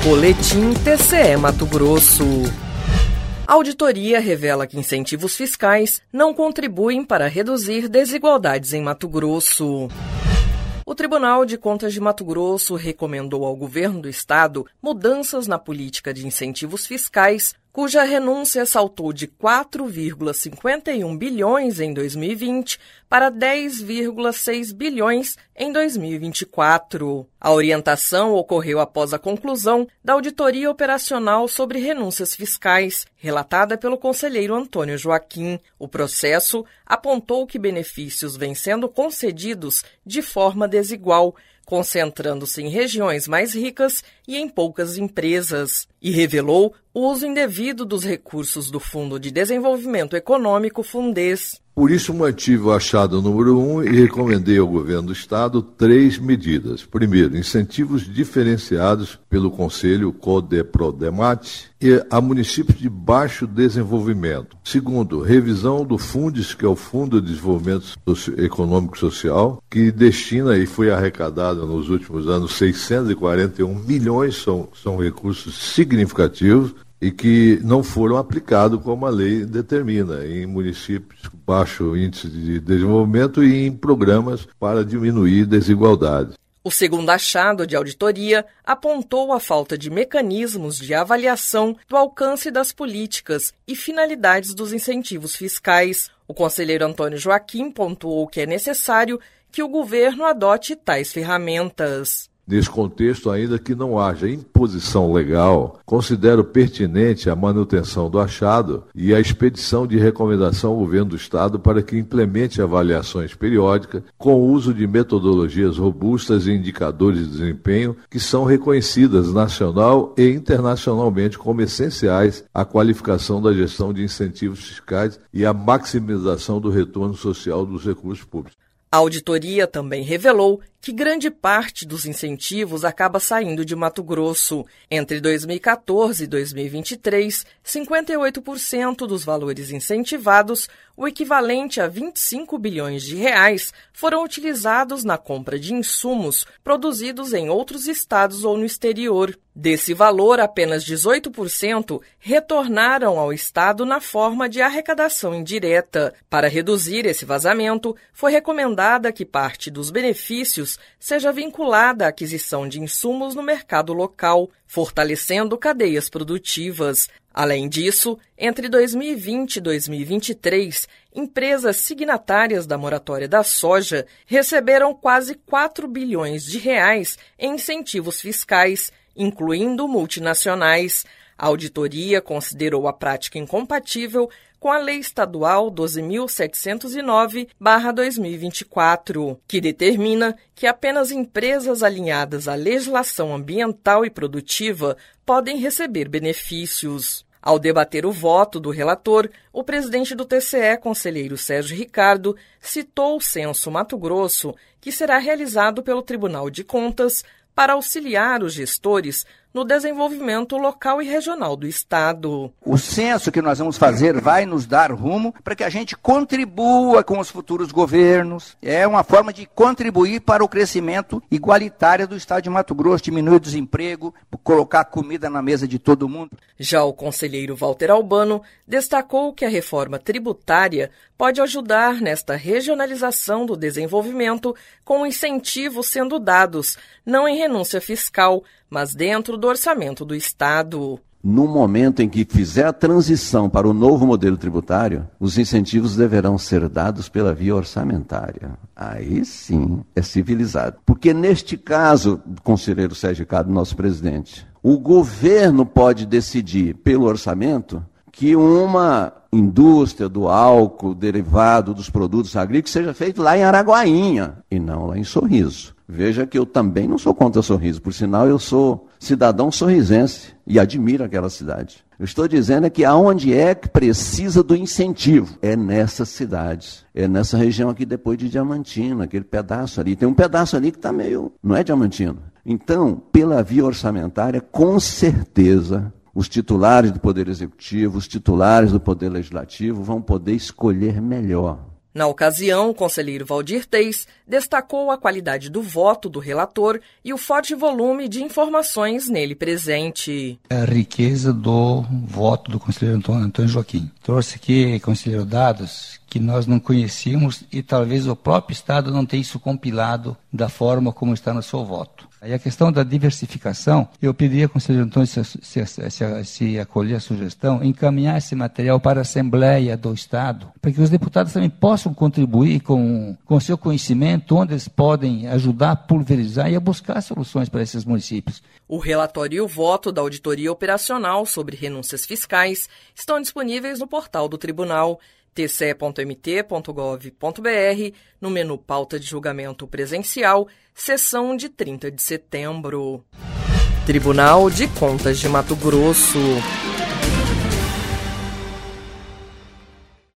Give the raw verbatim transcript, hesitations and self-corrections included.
Boletim T C E Mato Grosso. A auditoria revela que incentivos fiscais não contribuem para reduzir desigualdades em Mato Grosso. O Tribunal de Contas de Mato Grosso recomendou ao governo do estado mudanças na política de incentivos fiscais, cuja renúncia saltou de quatro vírgula cinquenta e um bilhões em dois mil e vinte para dez vírgula seis bilhões em dois mil e vinte e quatro. A orientação ocorreu após a conclusão da auditoria operacional sobre renúncias fiscais, relatada pelo conselheiro Antônio Joaquim. O processo apontou que benefícios vêm sendo concedidos de forma desigual, concentrando-se em regiões mais ricas e em poucas empresas, e revelou o uso indevido dos recursos do Fundo de Desenvolvimento Econômico, Fundes. Por isso, mantive o achado número um e recomendei ao governo do estado três medidas. Primeiro, incentivos diferenciados pelo Conselho CODEPRODEMAT e a municípios de baixo desenvolvimento. Segundo, revisão do Fundes, que é o Fundo de Desenvolvimento Econômico e Social, que destina e foi arrecadado nos últimos anos seiscentos e quarenta e um milhões, são, são recursos significativos, e que não foram aplicados como a lei determina, em municípios com baixo índice de desenvolvimento e em programas para diminuir desigualdades. O segundo achado de auditoria apontou a falta de mecanismos de avaliação do alcance das políticas e finalidades dos incentivos fiscais. O conselheiro Antônio Joaquim pontuou que é necessário que o governo adote tais ferramentas. Nesse contexto, ainda que não haja imposição legal, considero pertinente a manutenção do achado e a expedição de recomendação ao governo do estado para que implemente avaliações periódicas com o uso de metodologias robustas e indicadores de desempenho que são reconhecidas nacional e internacionalmente como essenciais à qualificação da gestão de incentivos fiscais e à maximização do retorno social dos recursos públicos. A auditoria também revelou que grande parte dos incentivos acaba saindo de Mato Grosso. Entre dois mil e quatorze e dois mil e vinte e três, cinquenta e oito por cento dos valores incentivados, o equivalente a vinte e cinco bilhões de reais, foram utilizados na compra de insumos produzidos em outros estados ou no exterior. Desse valor, apenas dezoito por cento retornaram ao estado na forma de arrecadação indireta. Para reduzir esse vazamento, foi recomendada que parte dos benefícios seja vinculada à aquisição de insumos no mercado local, fortalecendo cadeias produtivas. Além disso, entre dois mil e vinte e dois mil e vinte e três, empresas signatárias da moratória da soja receberam quase quatro bilhões de reais em incentivos fiscais, incluindo multinacionais. A auditoria considerou a prática incompatível com a Lei Estadual doze mil setecentos e nove barra dois mil e vinte e quatro, que determina que apenas empresas alinhadas à legislação ambiental e produtiva podem receber benefícios. Ao debater o voto do relator, o presidente do T C E, conselheiro Sérgio Ricardo, citou o Censo Mato Grosso, que será realizado pelo Tribunal de Contas para auxiliar os gestores no desenvolvimento local e regional do estado. O censo que nós vamos fazer vai nos dar rumo para que a gente contribua com os futuros governos. É uma forma de contribuir para o crescimento igualitário do estado de Mato Grosso, diminuir o desemprego, colocar comida na mesa de todo mundo. Já o conselheiro Walter Albano destacou que a reforma tributária pode ajudar nesta regionalização do desenvolvimento, com incentivos sendo dados, não em renúncia fiscal, mas dentro do orçamento do estado. No momento em que fizer a transição para o novo modelo tributário, os incentivos deverão ser dados pela via orçamentária. Aí sim é civilizado. Porque neste caso, conselheiro Sérgio Ricardo, nosso presidente, o governo pode decidir pelo orçamento que uma indústria do álcool derivado dos produtos agrícolas seja feita lá em Araguainha e não lá em Sorriso. Veja que eu também não sou contra Sorriso, por sinal eu sou cidadão sorrisense e admiro aquela cidade. Eu estou dizendo é que aonde é que precisa do incentivo? É nessas cidades, é nessa região aqui depois de Diamantina, aquele pedaço ali. Tem um pedaço ali que está meio, não é Diamantina. Então, pela via orçamentária, com certeza, os titulares do Poder Executivo, os titulares do Poder Legislativo vão poder escolher melhor. Na ocasião, o conselheiro Valdir Teis destacou a qualidade do voto do relator e o forte volume de informações nele presente. A riqueza do voto do conselheiro Antônio Joaquim. Trouxe aqui, conselheiro, dados que nós não conhecíamos e talvez o próprio Estado não tenha isso compilado da forma como está no seu voto. Aí a questão da diversificação, eu pediria ao conselheiro Antônio, se, se, se, se acolher a sugestão, encaminhar esse material para a Assembleia do Estado, para que os deputados também possam contribuir com o seu conhecimento, onde eles podem ajudar a pulverizar e a buscar soluções para esses municípios. O relatório e o voto da Auditoria Operacional sobre renúncias fiscais estão disponíveis no portal do Tribunal, t c e ponto m t ponto gov ponto b r, no menu Pauta de Julgamento Presencial, sessão de trinta de setembro. Tribunal de Contas de Mato Grosso.